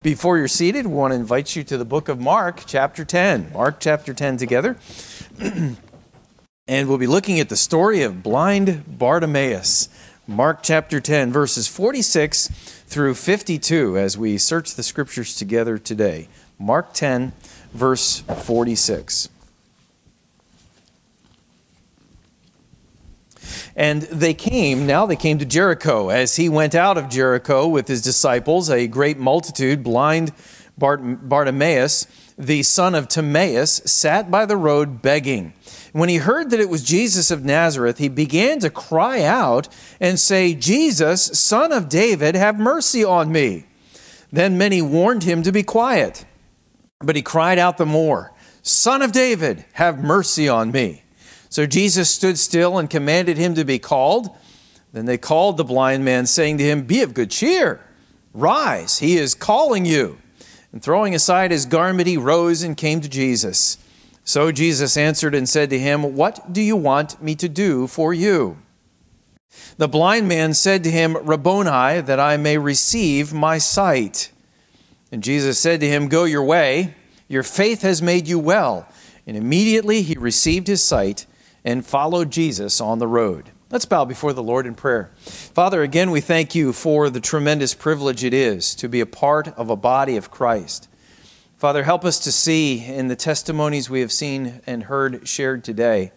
Before you're seated, we want to invite you to the book of Mark, chapter 10. Mark, chapter 10 together. And we'll be looking at the story of blind Bartimaeus. Mark, chapter 10, verses 46 through 52, as we search the scriptures together today. Mark 10, verse 46. And they came to Jericho. As he went out of Jericho with his disciples, a great multitude, blind Bartimaeus, the son of Timaeus, sat by the road begging. When he heard that it was Jesus of Nazareth, he began to cry out and say, "Jesus, son of David, have mercy on me." Then many warned him to be quiet. But he cried out the more, "Son of David, have mercy on me." So Jesus stood still and commanded him to be called. Then they called the blind man, saying to him, "Be of good cheer. Rise, he is calling you." And throwing aside his garment, he rose and came to Jesus. So Jesus answered and said to him, "What do you want me to do for you?" The blind man said to him, "Rabboni, that I may receive my sight." And Jesus said to him, "Go your way. Your faith has made you well." And immediately he received his sight and followed Jesus on the road. Let's bow before the Lord in prayer. Father, again, we thank you for the tremendous privilege it is to be a part of a body of Christ. Father, help us to see in the testimonies we have seen and heard shared today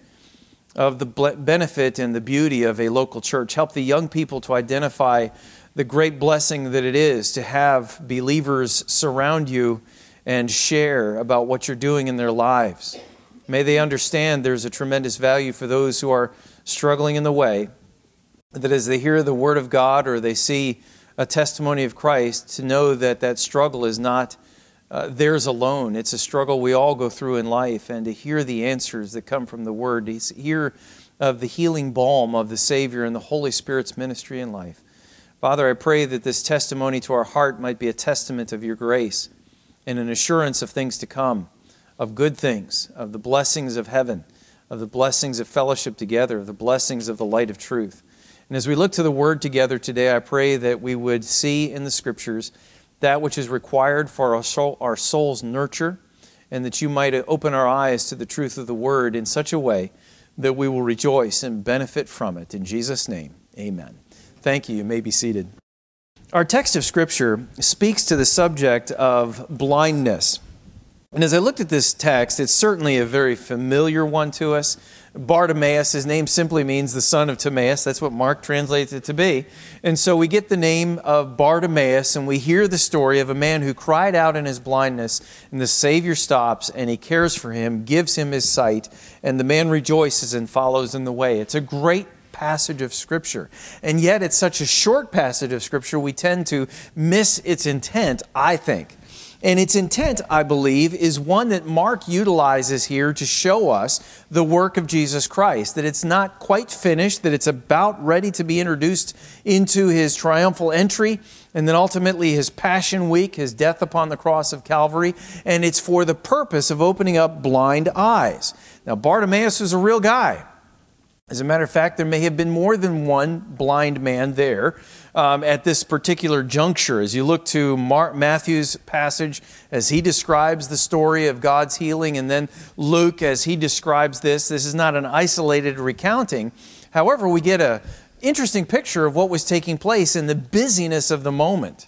of the benefit and the beauty of a local church. Help the young people to identify the great blessing that it is to have believers surround you and share about what you're doing in their lives. May they understand there's a tremendous value for those who are struggling in the way, that as they hear the Word of God or they see a testimony of Christ, to know that that struggle is not theirs alone. It's a struggle we all go through in life, and to hear the answers that come from the Word, to hear of the healing balm of the Savior and the Holy Spirit's ministry in life. Father, I pray that this testimony to our heart might be a testament of your grace and an assurance of things to come, of good things, of the blessings of heaven, of the blessings of fellowship together, of the blessings of the light of truth. And as we look to the Word together today, I pray that we would see in the Scriptures that which is required for our soul's nurture, and that you might open our eyes to the truth of the Word in such a way that we will rejoice and benefit from it. In Jesus' name, amen. Thank you. You may be seated. Our text of Scripture speaks to the subject of blindness. And as I looked at this text, it's certainly a very familiar one to us. Bartimaeus, his name simply means the son of Timaeus. That's what Mark translates it to be. And so we get the name of Bartimaeus, and we hear the story of a man who cried out in his blindness, and the Savior stops, and he cares for him, gives him his sight, and the man rejoices and follows in the way. It's a great passage of Scripture. And yet it's such a short passage of Scripture, we tend to miss its intent, I think. And its intent, I believe, is one that Mark utilizes here to show us the work of Jesus Christ, that it's not quite finished, that it's about ready to be introduced into his triumphal entry, and then ultimately his Passion Week, his death upon the cross of Calvary, and it's for the purpose of opening up blind eyes. Now, Bartimaeus was a real guy. As a matter of fact, there may have been more than one blind man there at this particular juncture. As you look to Matthew's passage, as he describes the story of God's healing, and then Luke, as he describes this is not an isolated recounting. However, we get an interesting picture of what was taking place in the busyness of the moment.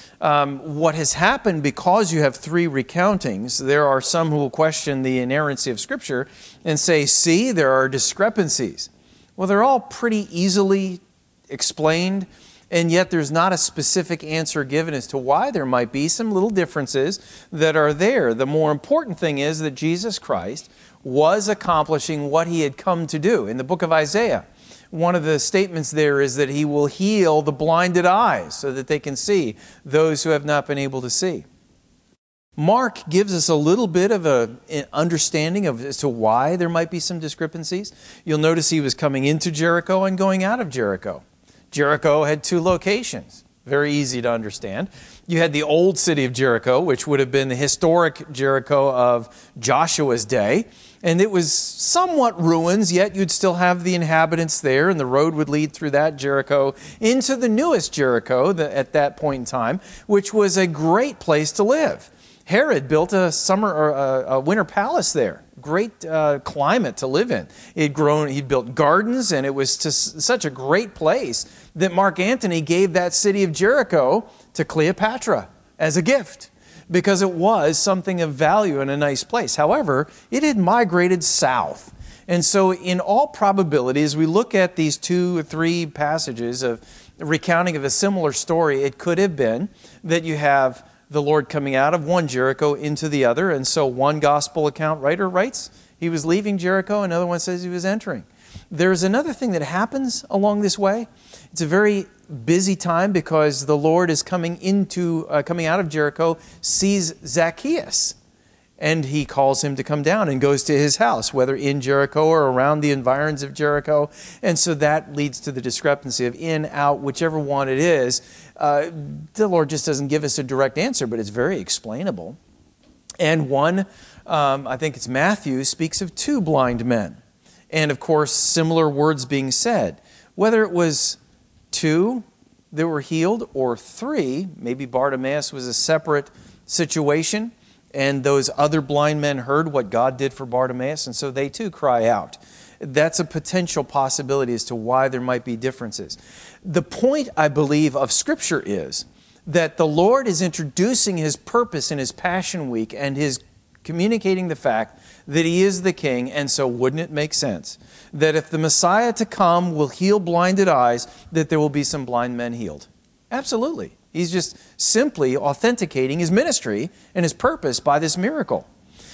What has happened, because you have three recountings, there are some who will question the inerrancy of Scripture and say, see, there are discrepancies. Well, they're all pretty easily explained, and yet there's not a specific answer given as to why there might be some little differences that are there. The more important thing is that Jesus Christ was accomplishing what he had come to do. In the book of Isaiah, one of the statements there is that he will heal the blinded eyes so that they can see, those who have not been able to see. Mark gives us a little bit of an understanding as to why there might be some discrepancies. You'll notice he was coming into Jericho and going out of Jericho. Jericho had two locations, very easy to understand. You had the old city of Jericho, which would have been the historic Jericho of Joshua's day. And it was somewhat ruins, yet you'd still have the inhabitants there, and the road would lead through that Jericho into the newest Jericho at that point in time, which was a great place to live. Herod built a winter palace there. Great climate to live in. He'd built gardens, and it was just such a great place that Mark Antony gave that city of Jericho to Cleopatra as a gift, because it was something of value and a nice place. However, it had migrated south. And so in all probability, as we look at these 2 or 3 passages of recounting of a similar story, it could have been that you have the Lord coming out of one Jericho into the other. And so one gospel account writer writes he was leaving Jericho, another one says he was entering. There's another thing that happens along this way. It's a very busy time because the Lord is coming out of Jericho, sees Zacchaeus, and he calls him to come down and goes to his house, whether in Jericho or around the environs of Jericho. And so that leads to the discrepancy of in, out, whichever one it is. The Lord just doesn't give us a direct answer, but it's very explainable. And one, I think it's Matthew, speaks of 2 blind men. And of course, similar words being said. Whether it was 2 that were healed or 3, maybe Bartimaeus was a separate situation, and those other blind men heard what God did for Bartimaeus, and so they too cry out. That's a potential possibility as to why there might be differences. The point, I believe, of Scripture is that the Lord is introducing His purpose in His Passion Week and His communicating the fact that He is the King, and so wouldn't it make sense that if the Messiah to come will heal blinded eyes, that there will be some blind men healed? Absolutely. He's just simply authenticating His ministry and His purpose by this miracle.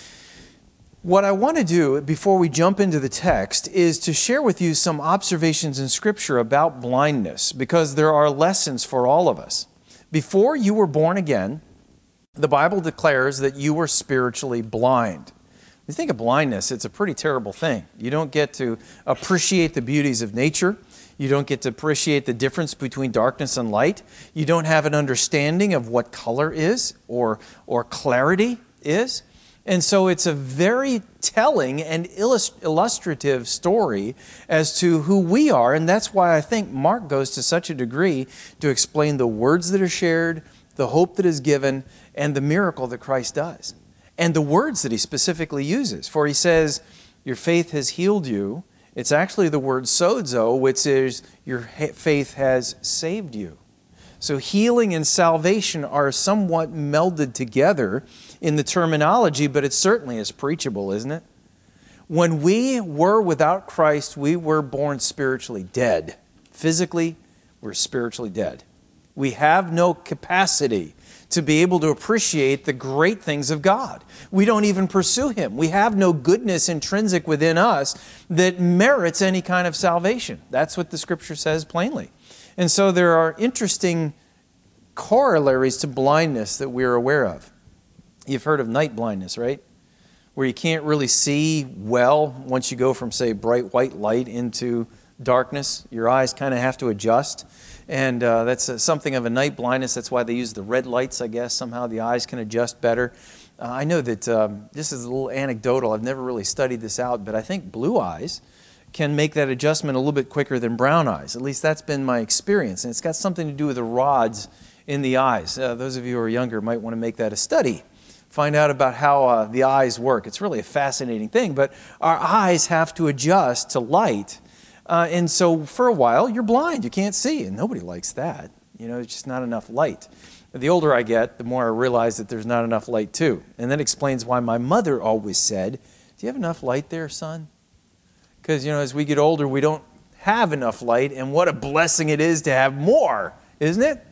What I want to do before we jump into the text is to share with you some observations in Scripture about blindness, because there are lessons for all of us. Before you were born again, the Bible declares that you were spiritually blind. When you think of blindness, it's a pretty terrible thing. You don't get to appreciate the beauties of nature. You don't get to appreciate the difference between darkness and light. You don't have an understanding of what color is or clarity is. And so it's a very telling and illustrative story as to who we are. And that's why I think Mark goes to such a degree to explain the words that are shared, the hope that is given, and the miracle that Christ does. And the words that He specifically uses. For He says, your faith has healed you. It's actually the word sozo, which is your faith has saved you. So healing and salvation are somewhat melded together in the terminology, but it certainly is preachable, isn't it? When we were without Christ, we were born spiritually dead. Physically, we're spiritually dead. We have no capacity to be able to appreciate the great things of God. We don't even pursue Him. We have no goodness intrinsic within us that merits any kind of salvation. That's what the Scripture says plainly. And so there are interesting corollaries to blindness that we're aware of. You've heard of night blindness, right? Where you can't really see well once you go from, say, bright white light into darkness. Your eyes kind of have to adjust. And that's something of a night blindness. That's why they use the red lights, I guess. Somehow the eyes can adjust better. I know that this is a little anecdotal. I've never really studied this out, but I think blue eyes can make that adjustment a little bit quicker than brown eyes. At least that's been my experience. And it's got something to do with the rods in the eyes. Those of you who are younger might want to make that a study. Find out about how the eyes work. It's really a fascinating thing, but our eyes have to adjust to light. And so for a while, you're blind. You can't see, and nobody likes that. You know, it's just not enough light. The older I get, the more I realize that there's not enough light too. And that explains why my mother always said, do you have enough light there, son? Because, you know, as we get older, we don't have enough light, and what a blessing it is to have more, isn't it?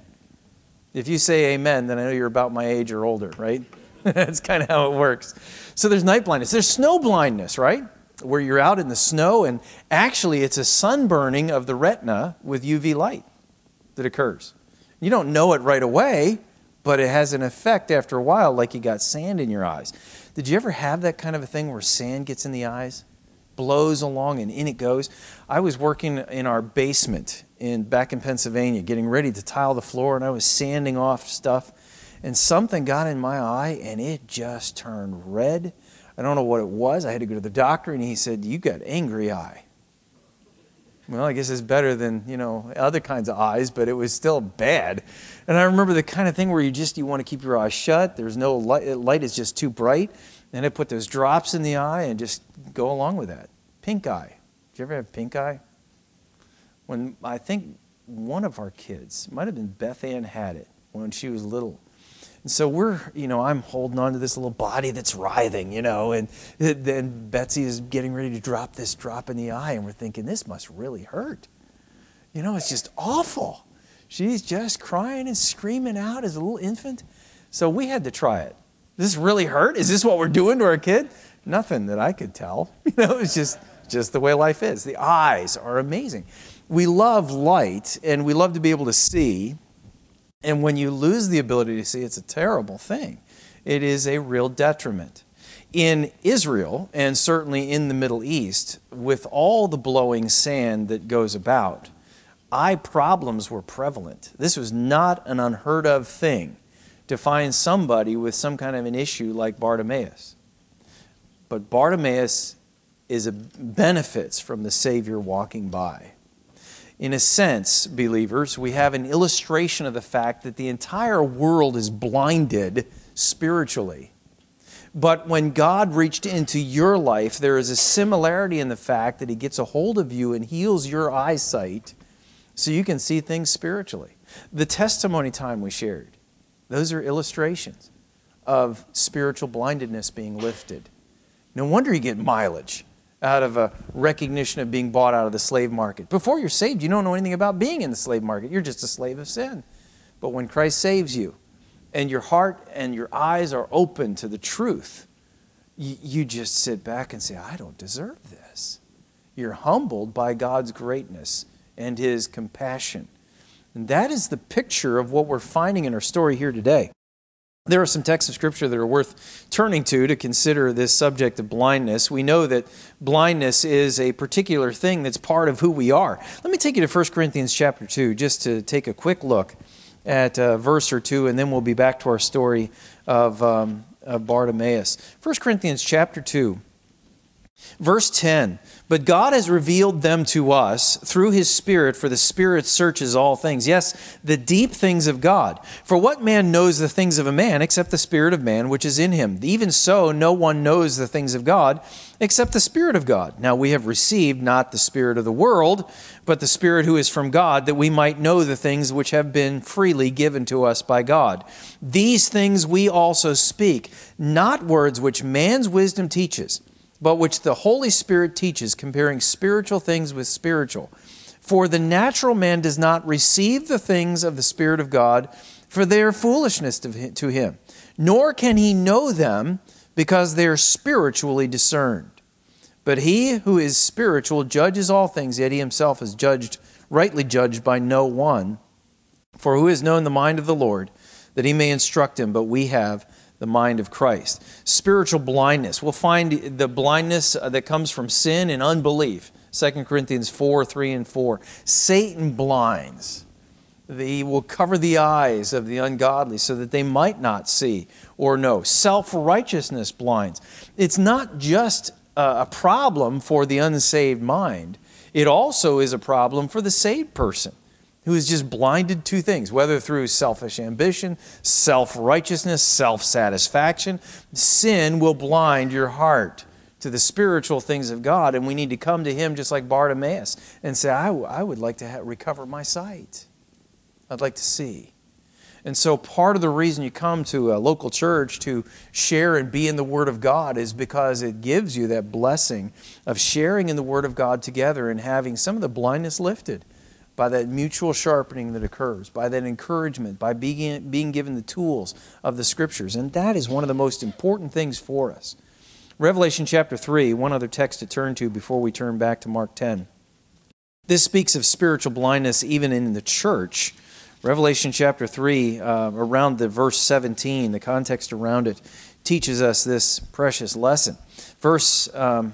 If you say amen, then I know you're about my age or older, right? That's kind of how it works. So there's night blindness. There's snow blindness, right? Where you're out in the snow, and actually it's a sunburning of the retina with UV light that occurs. You don't know it right away, but it has an effect after a while, like you got sand in your eyes. Did you ever have that kind of a thing where sand gets in the eyes? Blows along and in it goes. I was working in our basement back in Pennsylvania, getting ready to tile the floor, and I was sanding off stuff, and something got in my eye, and it just turned red. I don't know what it was. I had to go to the doctor, and he said, "You got angry eye." Well, I guess it's better than, other kinds of eyes, but it was still bad. And I remember the kind of thing where you want to keep your eyes shut. There's no light. Light is just too bright. And I put those drops in the eye and just go along with that. Pink eye. Did you ever have pink eye? When I think one of our kids, might have been Beth Ann, had it when she was little. And so I'm holding on to this little body that's writhing, and then Betsy is getting ready to drop this drop in the eye, and we're thinking, this must really hurt. It's just awful. She's just crying and screaming out as a little infant. So we had to try it. Does this really hurt? Is this what we're doing to our kid? Nothing that I could tell. It's just the way life is. The eyes are amazing. We love light, and we love to be able to see. And when you lose the ability to see, it's a terrible thing. It is a real detriment. In Israel, and certainly in the Middle East, with all the blowing sand that goes about, eye problems were prevalent. This was not an unheard of thing to find somebody with some kind of an issue like Bartimaeus. But Bartimaeus benefits from the Savior walking by. In a sense, believers, we have an illustration of the fact that the entire world is blinded spiritually. But when God reached into your life, there is a similarity in the fact that He gets a hold of you and heals your eyesight so you can see things spiritually. The testimony time we shared, those are illustrations of spiritual blindedness being lifted. No wonder you get mileage out of a recognition of being bought out of the slave market. Before you're saved, you don't know anything about being in the slave market. You're just a slave of sin. But when Christ saves you, and your heart and your eyes are open to the truth, you just sit back and say, I don't deserve this. You're humbled by God's greatness and His compassion. And that is the picture of what we're finding in our story here today. There are some texts of Scripture that are worth turning to consider this subject of blindness. We know that blindness is a particular thing that's part of who we are. Let me take you to 1 Corinthians chapter 2 just to take a quick look at a verse or two, and then we'll be back to our story of Bartimaeus. 1 Corinthians chapter 2. Verse 10, but God has revealed them to us through His Spirit, for the Spirit searches all things. Yes, the deep things of God. For what man knows the things of a man except the Spirit of man which is in him? Even so, no one knows the things of God except the Spirit of God. Now we have received not the spirit of the world, but the Spirit who is from God, that we might know the things which have been freely given to us by God. These things we also speak, not words which man's wisdom teaches, but which the Holy Spirit teaches, comparing spiritual things with spiritual. For the natural man does not receive the things of the Spirit of God, for they are foolishness to him. Nor can he know them, because they are spiritually discerned. But he who is spiritual judges all things, yet he himself is rightly judged by no one. For who has known the mind of the Lord, that he may instruct him? But we have the mind of Christ. Spiritual blindness. We'll find the blindness that comes from sin and unbelief. 2 Corinthians 4, 3 and 4. Satan blinds. He will cover the eyes of the ungodly so that they might not see or know. Self-righteousness blinds. It's not just a problem for the unsaved mind. It also is a problem for the saved person, who is just blinded to things, whether through selfish ambition, self-righteousness, self-satisfaction. Sin will blind your heart to the spiritual things of God, and we need to come to Him just like Bartimaeus and say, I would like to recover my sight. I'd like to see. And so part of the reason you come to a local church to share and be in the Word of God is because it gives you that blessing of sharing in the Word of God together and having some of the blindness lifted by that mutual sharpening that occurs, by that encouragement, by being given the tools of the Scriptures. And that is one of the most important things for us. Revelation chapter 3, one other text to turn to before we turn back to Mark 10. This speaks of spiritual blindness even in the church. Revelation chapter 3, around the verse 17, the context around it, teaches us this precious lesson. Verse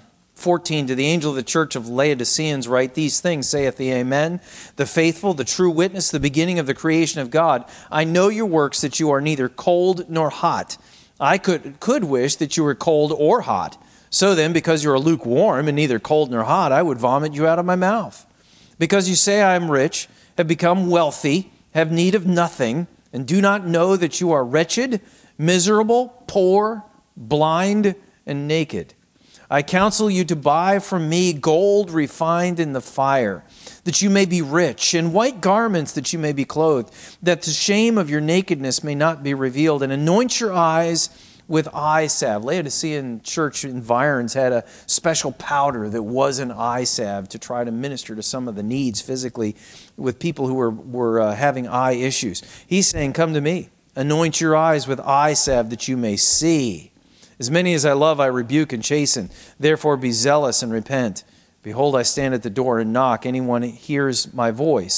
14, to the angel of the church of Laodiceans write, these things saith the Amen, the faithful, the true witness, the beginning of the creation of God. I know your works, that you are neither cold nor hot. I could wish that you were cold or hot. So then, because you are lukewarm and neither cold nor hot, I would vomit you out of my mouth. Because you say I am rich, have become wealthy, have need of nothing, and do not know that you are wretched, miserable, poor, blind, and naked. I counsel you to buy from me gold refined in the fire, that you may be rich, and white garments that you may be clothed, that the shame of your nakedness may not be revealed, and anoint your eyes with eye salve. Laodicean church environs had a special powder that was an eye salve to try to minister to some of the needs physically with people who were having eye issues. He's saying, come to me, anoint your eyes with eye salve that you may see. As many as I love, I rebuke and chasten. Therefore be zealous and repent. Behold, I stand at the door and knock. If anyone hears my voice,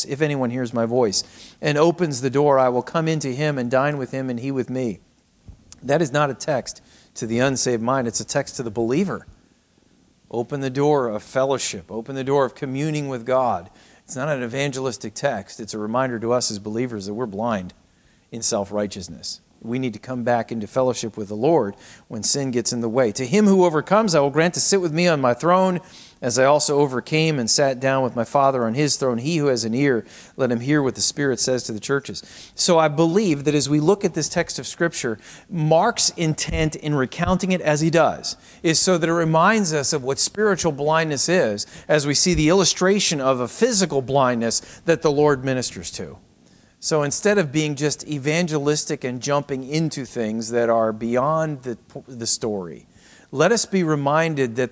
and opens the door, I will come into him and dine with him and he with me. That is not a text to the unsaved mind. It's a text to the believer. Open the door of fellowship. Open the door of communing with God. It's not an evangelistic text. It's a reminder to us as believers that we're blind in self-righteousness. We need to come back into fellowship with the Lord when sin gets in the way. To him who overcomes, I will grant to sit with me on my throne, as I also overcame and sat down with my Father on his throne. He who has an ear, let him hear what the Spirit says to the churches. So I believe that as we look at this text of Scripture, Mark's intent in recounting it as he does is so that it reminds us of what spiritual blindness is, as we see the illustration of a physical blindness that the Lord ministers to. So instead of being just evangelistic and jumping into things that are beyond the story, let us be reminded that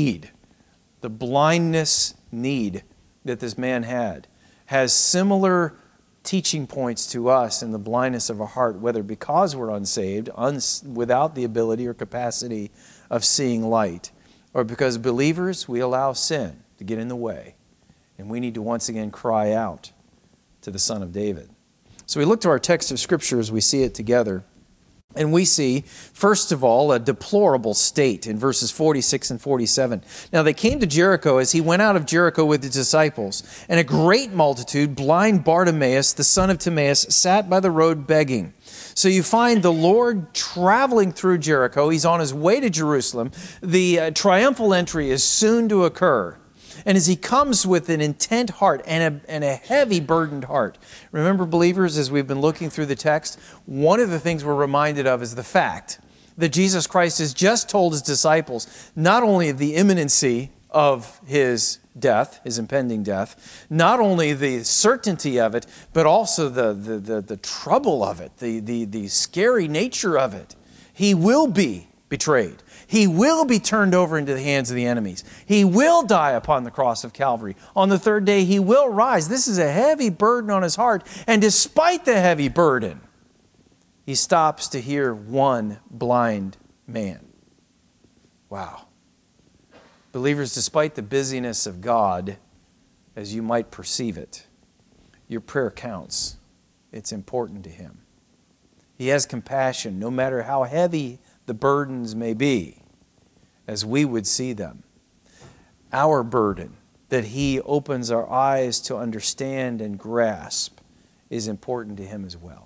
the blindness need that this man had, has similar teaching points to us in the blindness of our heart, whether because we're unsaved, without the ability or capacity of seeing light, or because believers, we allow sin to get in the way. And we need to once again cry out to the Son of David. So we look to our text of Scripture as we see it together, and we see, first of all, a deplorable state in verses 46 and 47. Now they came to Jericho as he went out of Jericho with his disciples, and a great multitude, blind Bartimaeus, the son of Timaeus, sat by the road begging. So you find the Lord traveling through Jericho. He's on his way to Jerusalem. The triumphal entry is soon to occur. And as he comes with an intent heart and a heavy burdened heart. Remember, believers, as we've been looking through the text, one of the things we're reminded of is the fact that Jesus Christ has just told his disciples not only of the imminency of his death, his impending death, not only the certainty of it, but also the trouble of it, the scary nature of it. He will be betrayed. He will be turned over into the hands of the enemies. He will die upon the cross of Calvary. On the third day, he will rise. This is a heavy burden on his heart. And despite the heavy burden, he stops to hear one blind man. Wow. Believers, despite the busyness of God, as you might perceive it, your prayer counts. It's important to him. He has compassion, no matter how heavy the burdens may be, as we would see them. Our burden, that he opens our eyes to understand and grasp, is important to him as well.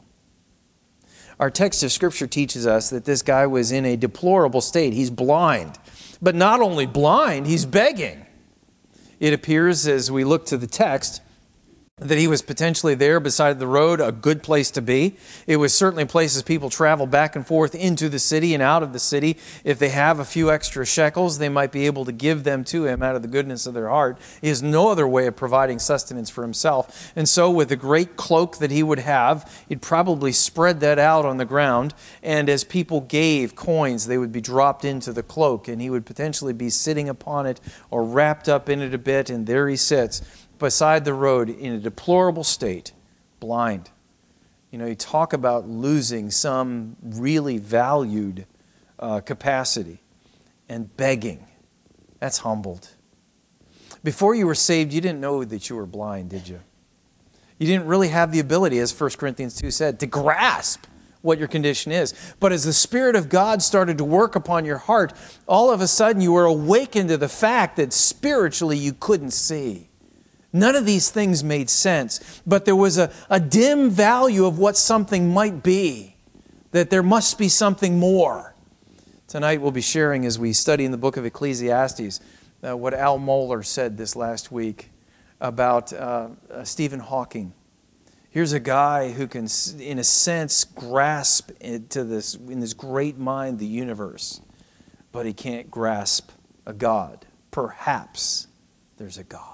Our text of Scripture teaches us that this guy was in a deplorable state. He's blind. But not only blind, he's begging. It appears, as we look to the text, that he was potentially there beside the road, a good place to be. It was certainly places people travel back and forth into the city and out of the city. If they have a few extra shekels, they might be able to give them to him out of the goodness of their heart. He has no other way of providing sustenance for himself. And so with the great cloak that he would have, he'd probably spread that out on the ground. And as people gave coins, they would be dropped into the cloak. And he would potentially be sitting upon it or wrapped up in it a bit. And there he sits beside the road in a deplorable state, blind. You know, you talk about losing some really valued capacity and begging. That's humbled. Before you were saved, you didn't know that you were blind, did you? You didn't really have the ability, as 1 Corinthians 2 said, to grasp what your condition is. But as the Spirit of God started to work upon your heart, all of a sudden you were awakened to the fact that spiritually you couldn't see. None of these things made sense, but there was a dim value of what something might be that there must be something more. Tonight we'll be sharing, as we study in the book of Ecclesiastes, what Al Mohler said this last week about Stephen Hawking. Here's a guy who can, in a sense, grasp into this, in his great mind, the universe, but he can't grasp a God. Perhaps there's a God.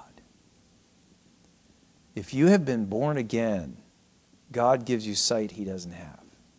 If you have been born again, God gives you sight He doesn't have.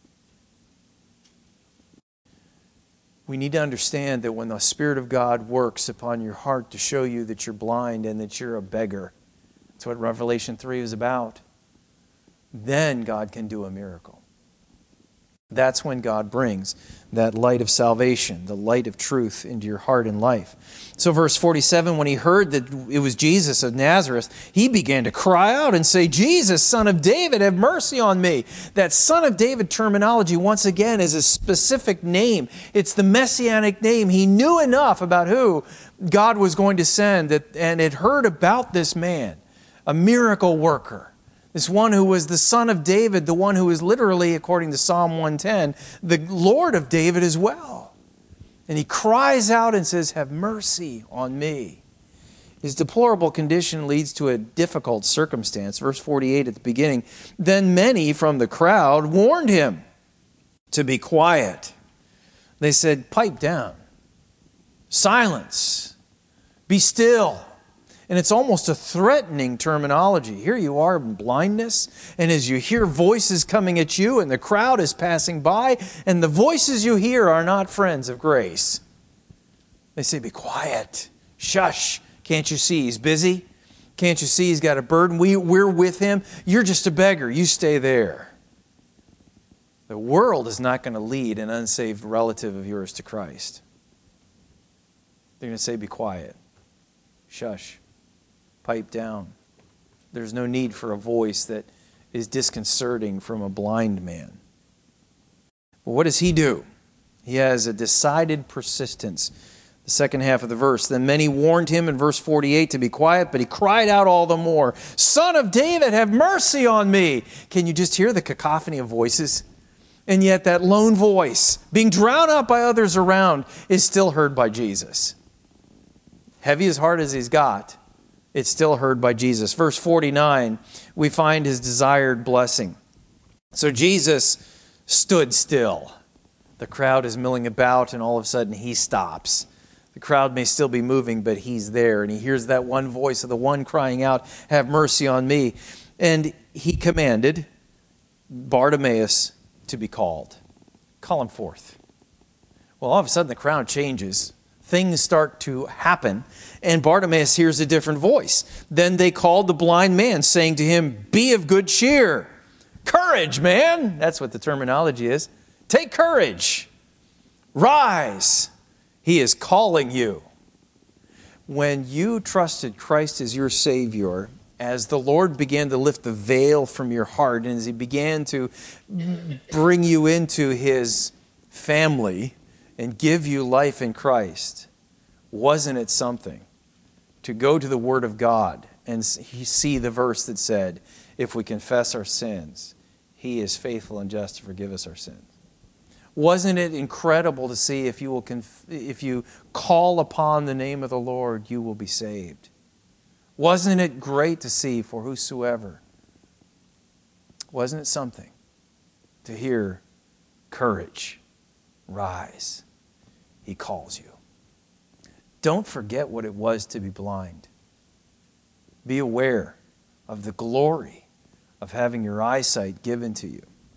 We need to understand that when the Spirit of God works upon your heart to show you that you're blind and that you're a beggar, that's what Revelation 3 is about, then God can do a miracle. That's when God brings that light of salvation, the light of truth into your heart and life. So verse 47, when he heard that it was Jesus of Nazareth, he began to cry out and say, Jesus, Son of David, have mercy on me. That Son of David terminology, once again, is a specific name. It's the messianic name. He knew enough about who God was going to send and had heard about this man, a miracle worker. This one who was the son of David, the one who is literally, according to Psalm 110, the Lord of David as well. And he cries out and says, have mercy on me. His deplorable condition leads to a difficult circumstance. Verse 48 at the beginning, then many from the crowd warned him to be quiet. They said, pipe down, silence, be still. And it's almost a threatening terminology. Here you are in blindness, and as you hear voices coming at you, and the crowd is passing by, and the voices you hear are not friends of grace. They say, be quiet. Shush. Can't you see he's busy? Can't you see he's got a burden? We're with him. You're just a beggar. You stay there. The world is not going to lead an unsaved relative of yours to Christ. They're going to say, be quiet. Shush. Pipe down. There's no need for a voice that is disconcerting from a blind man. Well, what does he do? He has a decided persistence. The second half of the verse. Then many warned him in verse 48 to be quiet, but he cried out all the more, Son of David, have mercy on me. Can you just hear the cacophony of voices? And yet that lone voice, being drowned out by others around, is still heard by Jesus. Heavy as heart as he's got, it's still heard by Jesus. Verse 49, we find his desired blessing. So Jesus stood still. The crowd is milling about, and all of a sudden he stops. The crowd may still be moving, but he's there. And he hears that one voice of the one crying out, have mercy on me. And he commanded Bartimaeus to be called. Call him forth. Well, all of a sudden the crowd changes. Things start to happen, and Bartimaeus hears a different voice. Then they called the blind man, saying to him, be of good cheer. Courage, man. That's what the terminology is. Take courage. Rise. He is calling you. When you trusted Christ as your Savior, as the Lord began to lift the veil from your heart, and as He began to bring you into His family, and give you life in Christ, wasn't it something to go to the Word of God and see the verse that said, if we confess our sins, He is faithful and just to forgive us our sins? Wasn't it incredible to see if you call upon the name of the Lord, you will be saved? Wasn't it great to see for whosoever? Wasn't it something to hear courage? Rise. He calls you. Don't forget what it was to be blind. Be aware of the glory of having your eyesight given to you.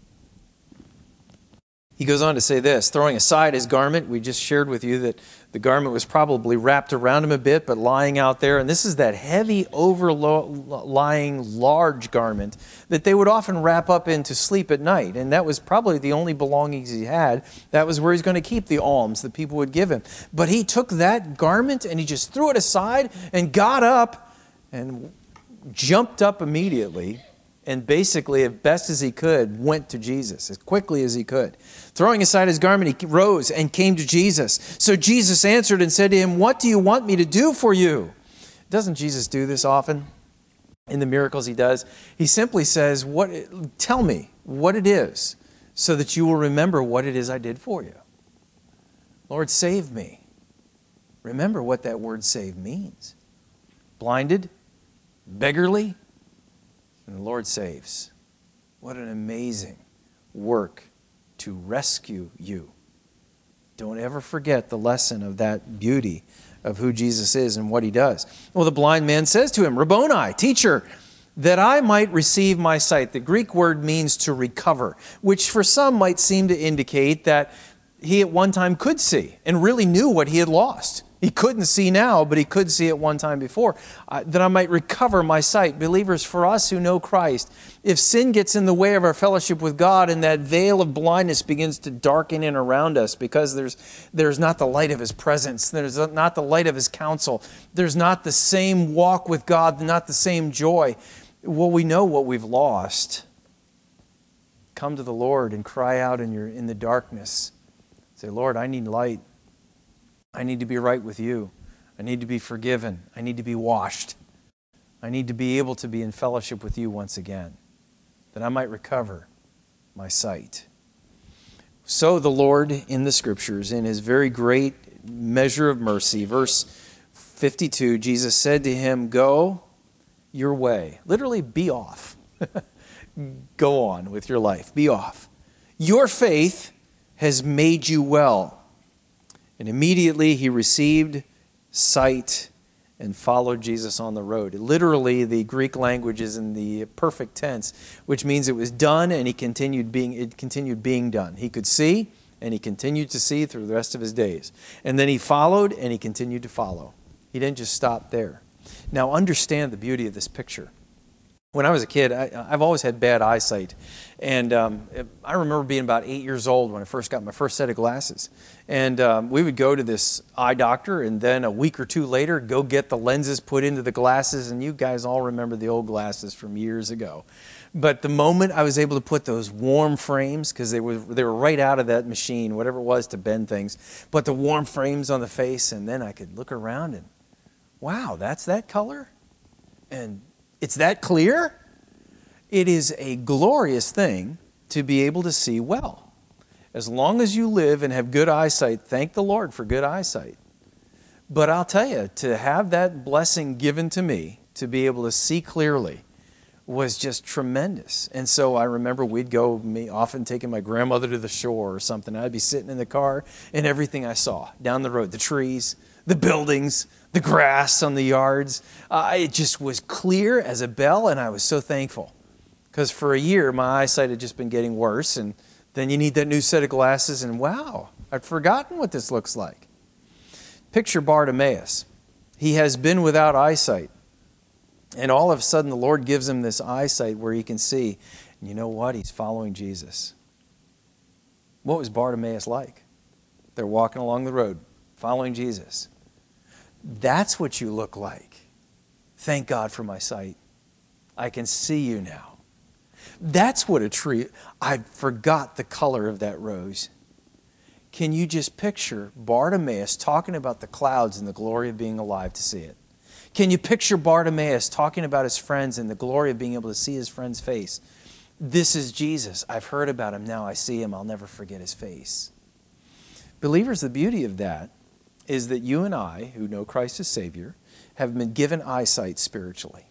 He goes on to say this, throwing aside his garment. We just shared with you that the garment was probably wrapped around him a bit, but lying out there. And this is that heavy, overlying, large garment that they would often wrap up in to sleep at night. And that was probably the only belongings he had. That was where he's going to keep the alms that people would give him. But he took that garment and he just threw it aside and got up and jumped up immediately. And basically, as best as he could, went to Jesus as quickly as he could. Throwing aside his garment, he rose and came to Jesus. So Jesus answered and said to him, what do you want me to do for you? Doesn't Jesus do this often in the miracles he does? He simply says, tell me what it is. so that you will remember what it is I did for you. Lord, save me. Remember what that word save means. Blinded, beggarly, and the Lord saves. What an amazing work to rescue you. Don't ever forget the lesson of that beauty of who Jesus is and what he does. Well, the blind man says to him, Rabboni, teacher, that I might receive my sight. The Greek word means to recover, which for some might seem to indicate that he at one time could see and really knew what he had lost. He couldn't see now, but he could see at one time before. That I might recover my sight. Believers, for us who know Christ, if sin gets in the way of our fellowship with God and that veil of blindness begins to darken in around us because there's not the light of his presence, there's not the light of his counsel, there's not the same walk with God, not the same joy, well, we know what we've lost. Come to the Lord and cry out in the darkness. Say, Lord, I need light. I need to be right with you. I need to be forgiven. I need to be washed. I need to be able to be in fellowship with you once again, that I might recover my sight. So the Lord in the Scriptures, in his very great measure of mercy, verse 52, Jesus said to him, go your way. Literally, be off. Go on with your life. Be off. Your faith has made you well. And immediately he received sight and followed Jesus on the road. Literally, the Greek language is in the perfect tense, which means it was done and it continued being done. He could see and he continued to see through the rest of his days. And then he followed and he continued to follow. He didn't just stop there. Now understand the beauty of this picture. When I was a kid, I've always had bad eyesight. And I remember being about 8 years old when I first got my first set of glasses. And we would go to this eye doctor, and then a week or two later, go get the lenses put into the glasses. And you guys all remember the old glasses from years ago. But the moment I was able to put those warm frames, because they were right out of that machine, whatever it was to bend things, put the warm frames on the face, and then I could look around and, wow, that's that color? And it's that clear? It is a glorious thing to be able to see well. As long as you live and have good eyesight, thank the Lord for good eyesight. But I'll tell you, to have that blessing given to me, to be able to see clearly, was just tremendous. And so I remember we'd go, often taking my grandmother to the shore or something. I'd be sitting in the car and everything I saw down the road, the trees, the buildings, the grass on the yards, it just was clear as a bell, and I was so thankful. Because for a year, my eyesight had just been getting worse, and then you need that new set of glasses, and wow, I'd forgotten what this looks like. Picture Bartimaeus. He has been without eyesight, and all of a sudden the Lord gives him this eyesight where he can see. And you know what? He's following Jesus. What was Bartimaeus like? They're walking along the road, following Jesus. That's what you look like. Thank God for my sight. I can see you now. That's what a tree, I forgot the color of that rose. Can you just picture Bartimaeus talking about the clouds and the glory of being alive to see it? Can you picture Bartimaeus talking about his friends and the glory of being able to see his friend's face? This is Jesus. I've heard about him. Now I see him. I'll never forget his face. Believers, the beauty of that is that you and I, who know Christ as Savior, have been given eyesight spiritually.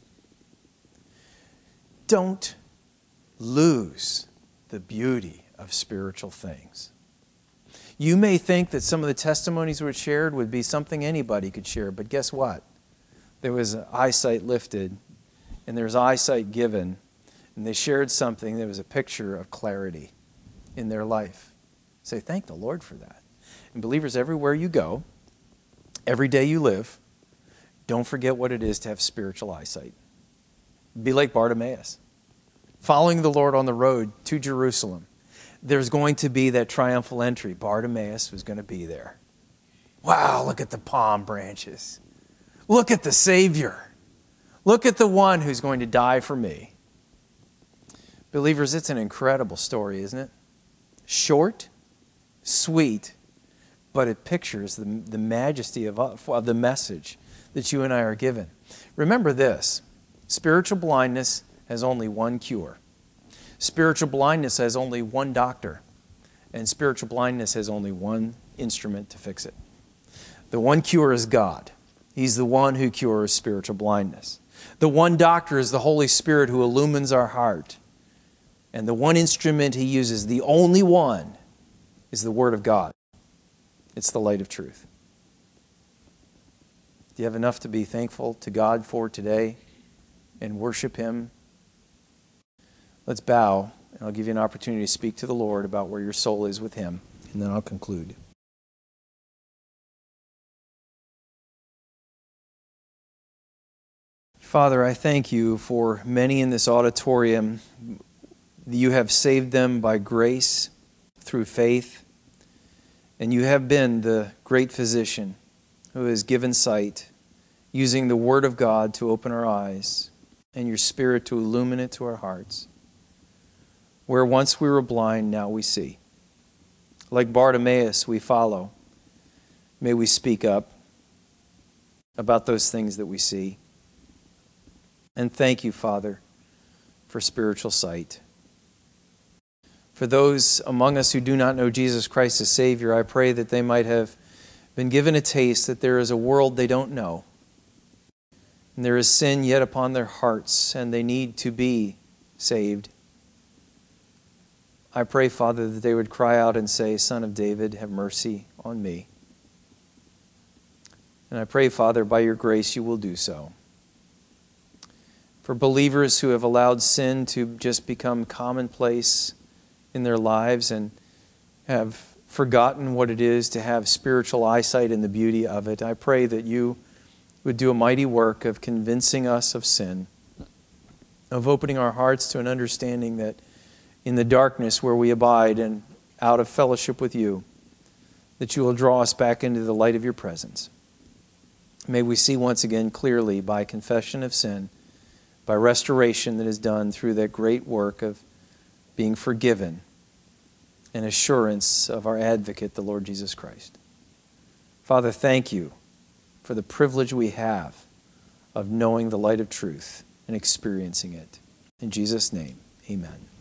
Don't lose the beauty of spiritual things. You may think that some of the testimonies we shared would be something anybody could share, but guess what? There was eyesight lifted, and there was eyesight given, and they shared something that was a picture of clarity in their life. Say, thank the Lord for that. And believers, everywhere you go, every day you live, don't forget what it is to have spiritual eyesight. Be like Bartimaeus. Following the Lord on the road to Jerusalem, there's going to be that triumphal entry. Bartimaeus was going to be there. Wow, look at the palm branches. Look at the Savior. Look at the one who's going to die for me. Believers, it's an incredible story, isn't it? Short, sweet, but it pictures the majesty of the message that you and I are given. Remember this, spiritual blindness has only one cure. Spiritual blindness has only one doctor, and spiritual blindness has only one instrument to fix it. The one cure is God. He's the one who cures spiritual blindness. The one doctor is the Holy Spirit who illumines our heart. And the one instrument He uses, the only one, is the Word of God. It's the light of truth. Do you have enough to be thankful to God for today and worship Him? Let's bow, and I'll give you an opportunity to speak to the Lord about where your soul is with Him, and then I'll conclude. Father, I thank You for many in this auditorium. You have saved them by grace through faith, and You have been the great physician who has given sight, using the Word of God to open our eyes and Your Spirit to illumine it to our hearts. Where once we were blind, now we see. Like Bartimaeus, we follow. May we speak up about those things that we see. And thank You, Father, for spiritual sight. For those among us who do not know Jesus Christ as Savior, I pray that they might have been given a taste that there is a world they don't know. And there is sin yet upon their hearts, and they need to be saved. I pray, Father, that they would cry out and say, Son of David, have mercy on me. And I pray, Father, by Your grace You will do so. For believers who have allowed sin to just become commonplace in their lives and have forgotten what it is to have spiritual eyesight and the beauty of it, I pray that You would do a mighty work of convincing us of sin, of opening our hearts to an understanding that in the darkness where we abide and out of fellowship with You, that You will draw us back into the light of Your presence. May we see once again clearly by confession of sin, by restoration that is done through that great work of being forgiven and assurance of our advocate, the Lord Jesus Christ. Father, thank You for the privilege we have of knowing the light of truth and experiencing it. In Jesus' name, amen.